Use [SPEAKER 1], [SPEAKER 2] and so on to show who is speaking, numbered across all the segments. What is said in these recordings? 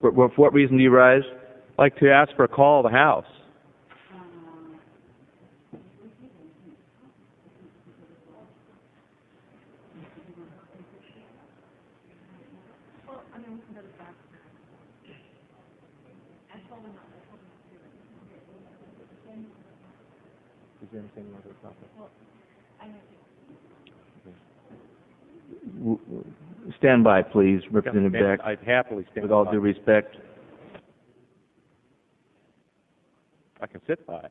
[SPEAKER 1] For what reason do you rise?
[SPEAKER 2] I'd like to ask for a call of the House.
[SPEAKER 1] Stand by, please, Representative Beck.
[SPEAKER 2] I'd happily stand
[SPEAKER 1] With all
[SPEAKER 2] by.
[SPEAKER 1] due respect.
[SPEAKER 2] I can sit by.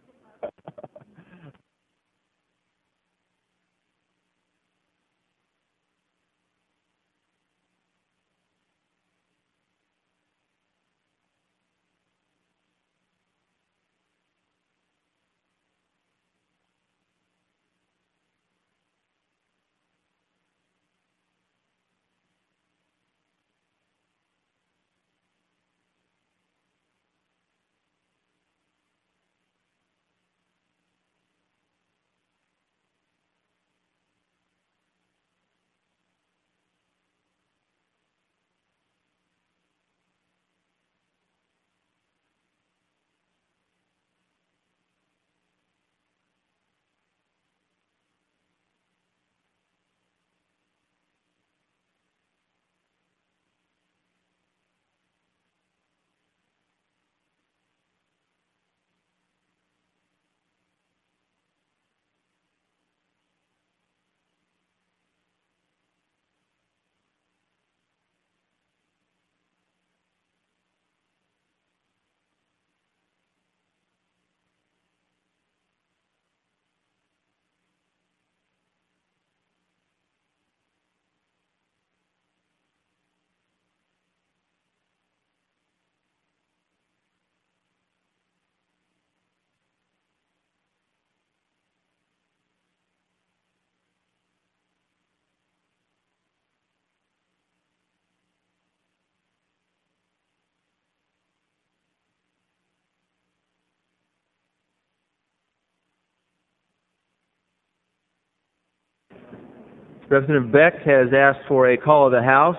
[SPEAKER 1] Representative Beck has asked for a call of the House.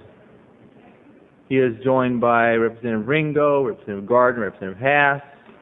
[SPEAKER 1] He is joined by Representative Ringo, Representative Gardner, Representative Haas,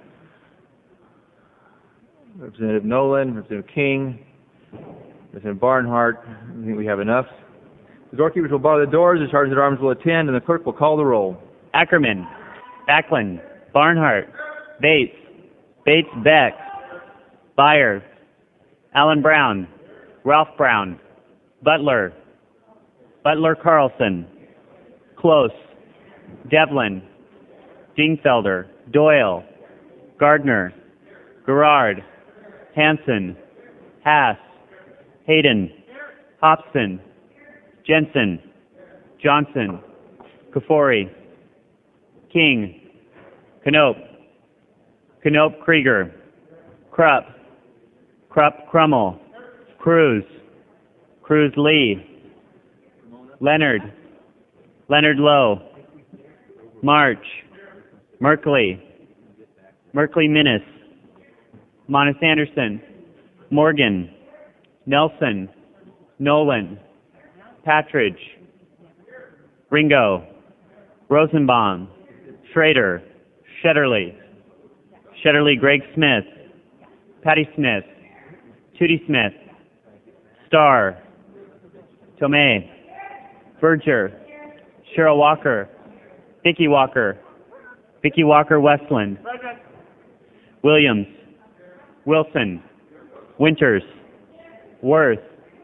[SPEAKER 1] Representative Nolan, Representative King, Representative Barnhart. I think we have enough. The doorkeepers will bar the doors, the sergeants at arms will attend, and the clerk will call the roll.
[SPEAKER 3] Ackerman, Backlund, Barnhart, Bates, Beck, Byer, Allen Brown, Ralph Brown, Butler Carlson, Close, Devlin, Dingfelder, Doyle, Gardner, Gerard, Hanson, Haas, Hayden, Hobson, Jensen, Johnson, Kafori, King, Knope, Krieger, Krupp, Crummel, Cruz Lee, Leonard Lowe, March, Merkley Minnis, Monis Anderson, Morgan, Nelson, Nolan, Patridge, Ringo, Rosenbaum, Schrader, Shetterly, Greg Smith, Patty Smith, Tootie Smith, Starr, Tomei, Berger, Cheryl Walker, Vicky Walker Westland, Williams, Wilson, Winters, Worth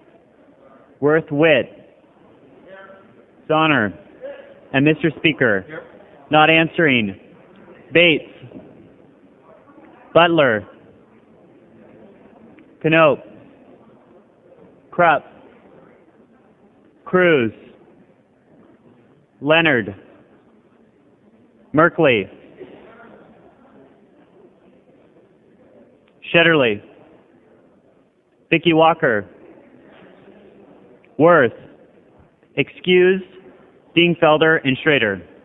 [SPEAKER 3] Witt, Sonner, and Mr. Speaker, not answering, Bates, Butler, Knope, Krupp, Cruz, Leonard, Merkley, Shetterly, Vicky Walker, Worth, excused, Dingfelder, and Schrader.